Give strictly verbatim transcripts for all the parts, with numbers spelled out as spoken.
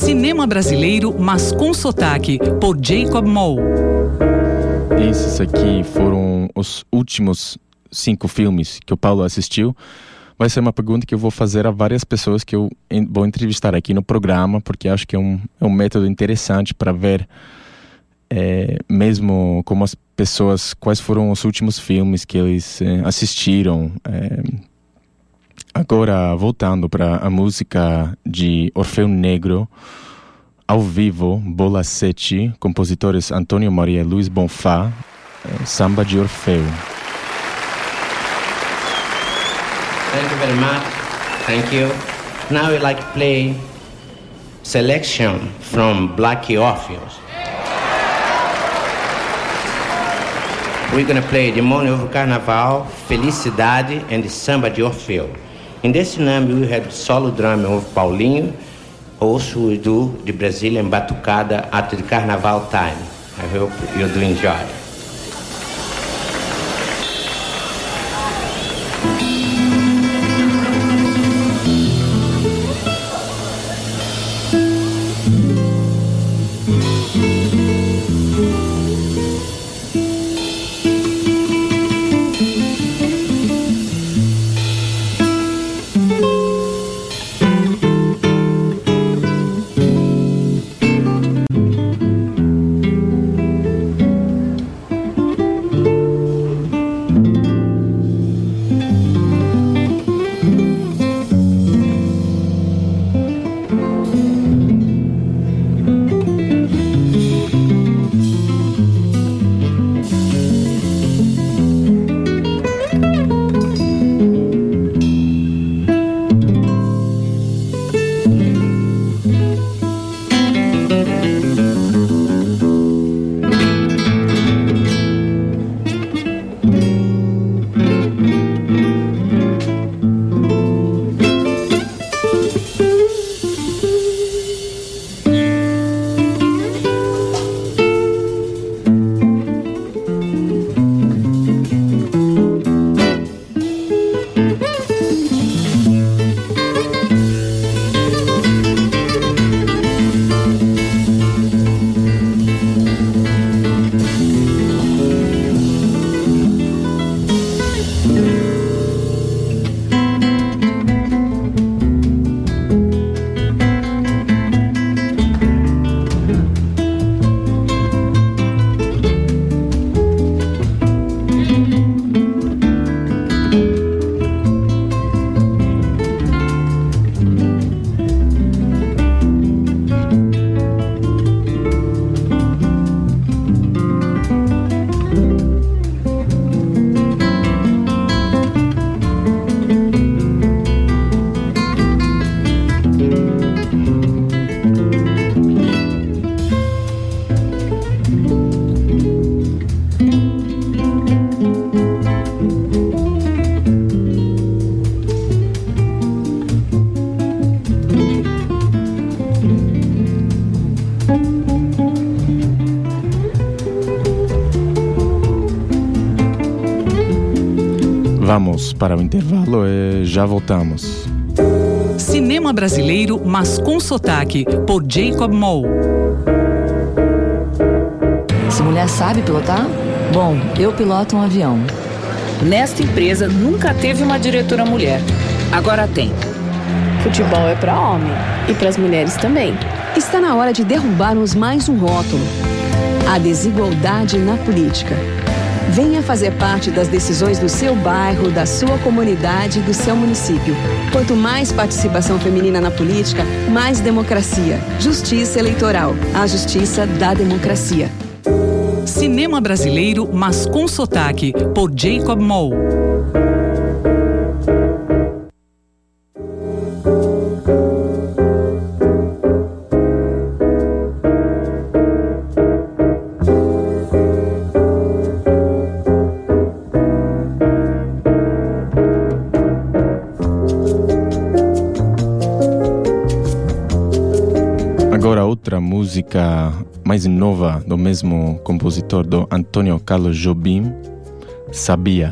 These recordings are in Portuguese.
Cinema brasileiro, mas com sotaque, por Jacob Moll. Esses aqui foram os últimos cinco filmes que o Paulo assistiu. Vai ser uma pergunta que eu vou fazer a várias pessoas que eu vou entrevistar aqui no programa, porque acho que é um, é um método interessante para ver é, mesmo como as pessoas, quais foram os últimos filmes que eles é, assistiram. É, agora, voltando para a música de Orfeu Negro, ao vivo, Bola sete, compositores Antônio Maria e Luiz Bonfá, é, Samba de Orfeu. Thank you very much. Thank you. Now we like to play Selection from Black Orpheus. We're going to play Demônio Ovo Carnaval, Felicidade and Samba de Orfeu. In this number we have solo drama of Paulinho, also we do the Brazilian Batucada at the Carnaval time. I hope you do enjoy. Vamos para o intervalo e já voltamos. Cinema brasileiro, mas com sotaque, por Jacob Moll. Essa mulher sabe pilotar? Bom, eu piloto um avião. Nesta empresa nunca teve uma diretora mulher. Agora tem. Futebol é para homem e para as mulheres também. Está na hora de derrubarmos mais um rótulo: a desigualdade na política. Venha fazer parte das decisões do seu bairro, da sua comunidade e do seu município. Quanto mais participação feminina na política, mais democracia. Justiça eleitoral. A justiça da democracia. Cinema brasileiro, mas com sotaque, por Jacob Moll. Agora outra música mais nova do mesmo compositor, do Antônio Carlos Jobim, Sabia.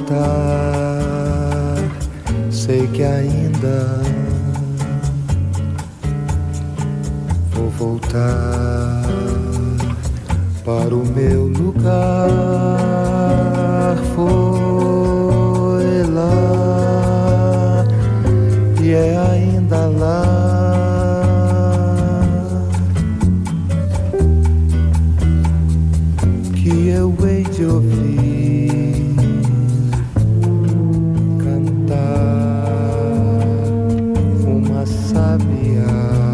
voltar, sei que ainda vou voltar para o meu lugar. Foi lá e é ainda lá que eu hei de ouvir cantar uma sabiá.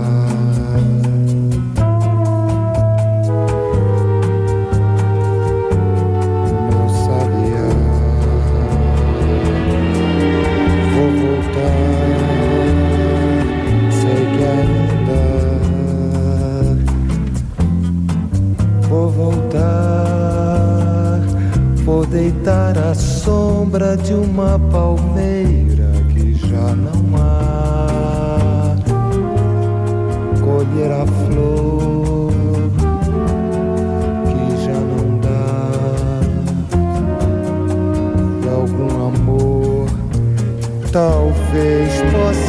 Meu sabiá, vou voltar, sei que ainda vou voltar. Vou deitar à sombra de uma palmeira que já não há, colher a flor que já não dá, e algum amor talvez possa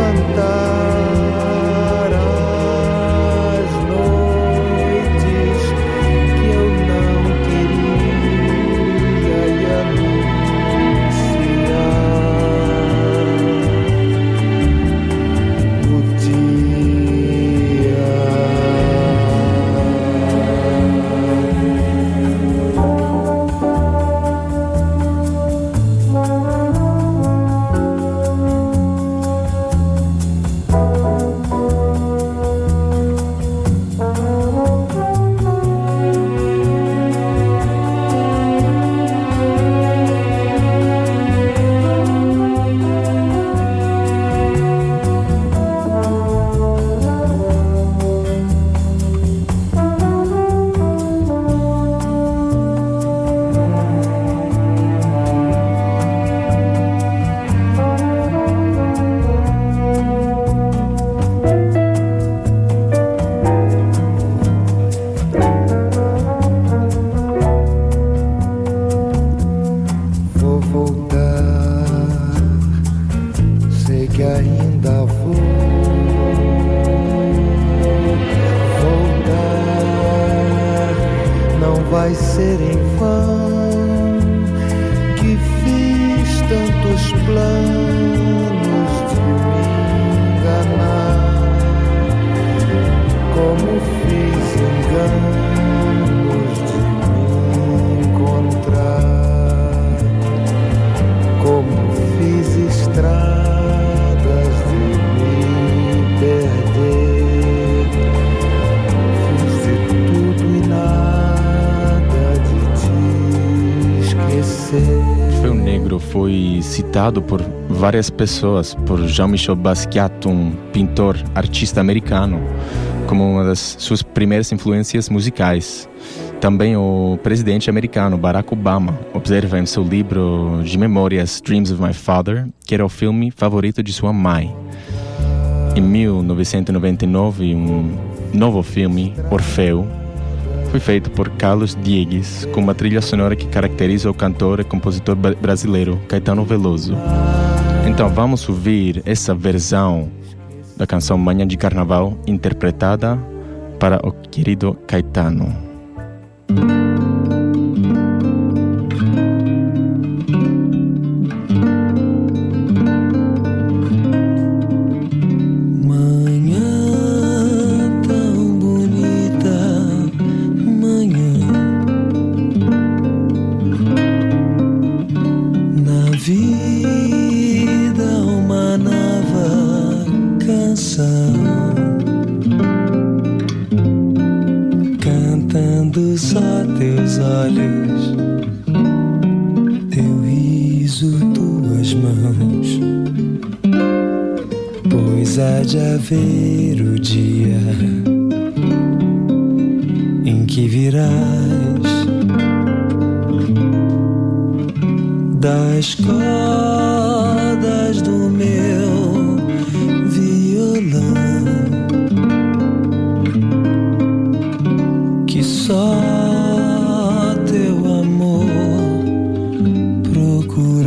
espantar as noites que eu não queria e anunciar o dia. Vou voltar, sei que ainda vou voltar. Não vai ser em vão que fiz tantos planos de me enganar, como fiz enganos de me encontrar, como fiz estradas de me perder. Fiz de tudo e nada de te esquecer. Orfeu Negro foi citado por várias pessoas, por Jean-Michel Basquiat, um pintor, artista americano, como uma das suas primeiras influências musicais. Também o presidente americano Barack Obama observa em seu livro de memórias Dreams of My Father que era o filme favorito de sua mãe. Em mil novecentos e noventa e nove, um novo filme, Orfeu, foi feito por Carlos Diegues, com uma trilha sonora que caracteriza o cantor e compositor brasileiro Caetano Veloso. Então vamos ouvir essa versão da canção Manhã de Carnaval, interpretada para o querido Caetano. Cantando só teus olhos, teu riso, tuas mãos, pois há de haver o dia em que virás das cordas do meu violão, que só teu amor procura.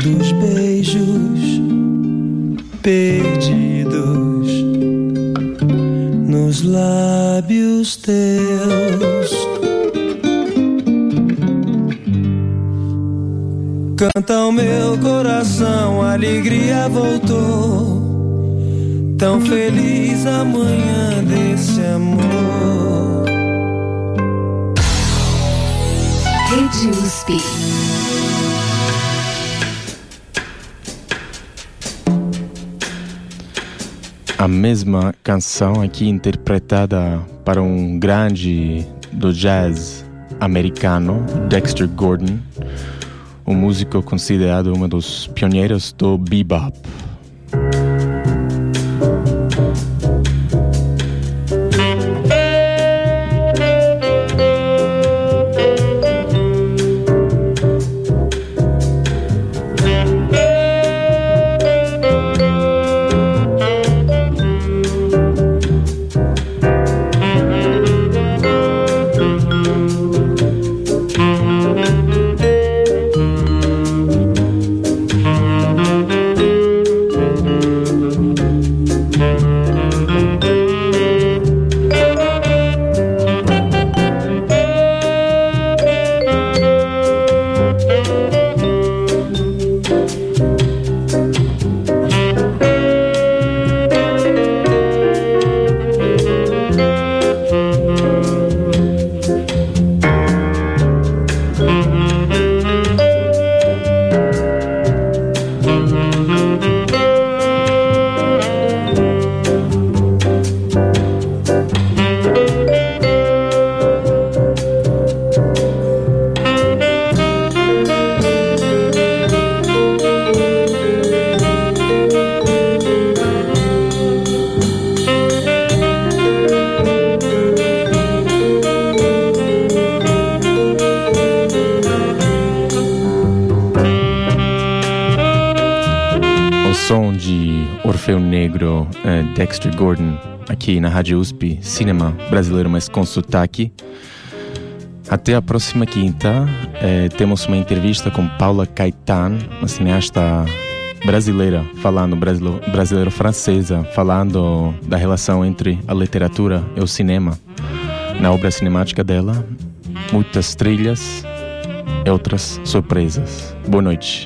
dos beijos perdidos nos lábios teus. Canta o meu coração, a alegria voltou. Tão feliz a manhã desse amor. Rede U S P. A mesma canção aqui interpretada para um grande do jazz americano, Dexter Gordon, um músico considerado um dos pioneiros do bebop. Som de Orfeu Negro, eh, Dexter Gordon, aqui na Rádio U S P, cinema brasileiro, mas com sotaque. Até a próxima quinta, eh, temos uma entrevista com Paula Caetano, uma cineasta brasileira, falando brasileiro-francesa, falando da relação entre a literatura e o cinema. Na obra cinemática dela, muitas trilhas e outras surpresas. Boa noite.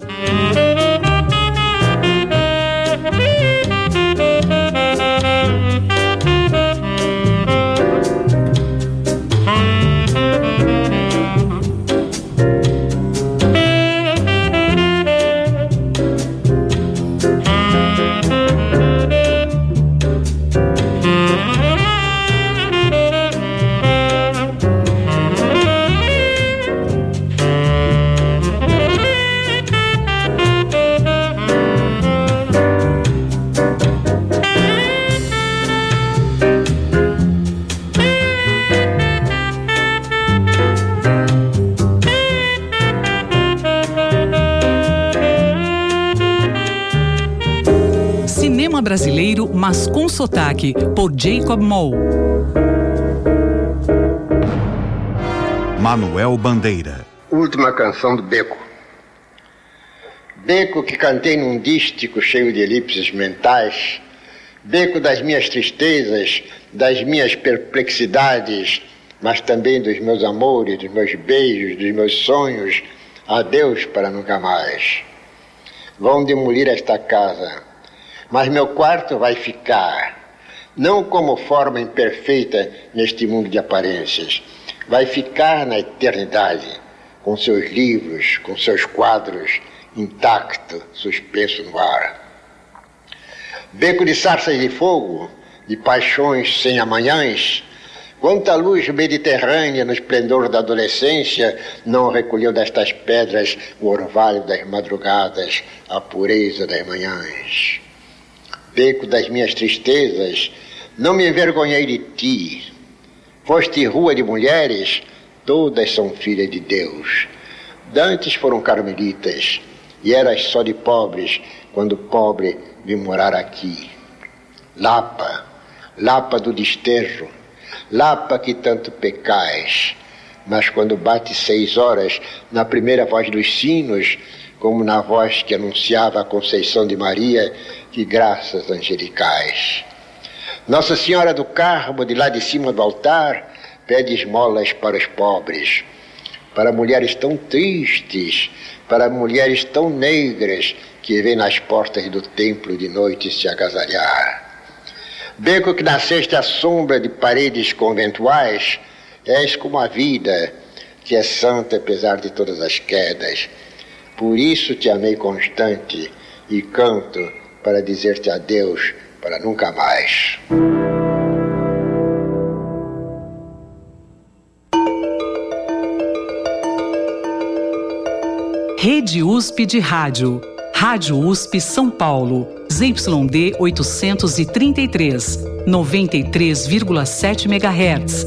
Brasileiro, mas com sotaque, por Jacob Moll. Manuel Bandeira. Última canção do Beco. Beco que cantei num dístico cheio de elipses mentais. Beco das minhas tristezas, das minhas perplexidades, mas também dos meus amores, dos meus beijos, dos meus sonhos. Adeus para nunca mais. Vão demolir esta casa, mas meu quarto vai ficar, não como forma imperfeita neste mundo de aparências, vai ficar na eternidade, com seus livros, com seus quadros, intacto, suspenso no ar. Beco de sarças de fogo, de paixões sem amanhãs, quanta luz mediterrânea no esplendor da adolescência não recolheu destas pedras o orvalho das madrugadas, a pureza das manhãs. Beco das minhas tristezas, não me envergonhei de ti. Foste rua de mulheres, todas são filhas de Deus. Dantes foram carmelitas, e eras só de pobres, quando pobre vim morar aqui. Lapa, Lapa do desterro, Lapa que tanto pecais, mas quando bate seis horas, na primeira voz dos sinos, como na voz que anunciava a Conceição de Maria, que graças angelicais. Nossa Senhora do Carmo, de lá de cima do altar, pede esmolas para os pobres, para mulheres tão tristes, para mulheres tão negras, que vêm nas portas do templo de noite se agasalhar. Beco que nasceste à sombra de paredes conventuais, és como a vida, que é santa apesar de todas as quedas. Por isso te amei constante e canto para dizer-te adeus para nunca mais. Rede U S P de Rádio. Rádio U S P São Paulo. Z Y D oitocentos e trinta e três, noventa e três vírgula sete megahertz.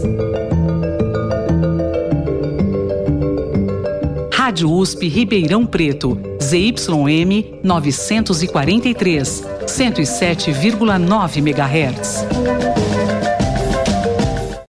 Rádio U S P Ribeirão Preto. Z Y M novecentos e quarenta e três, cento e sete vírgula nove megahertz.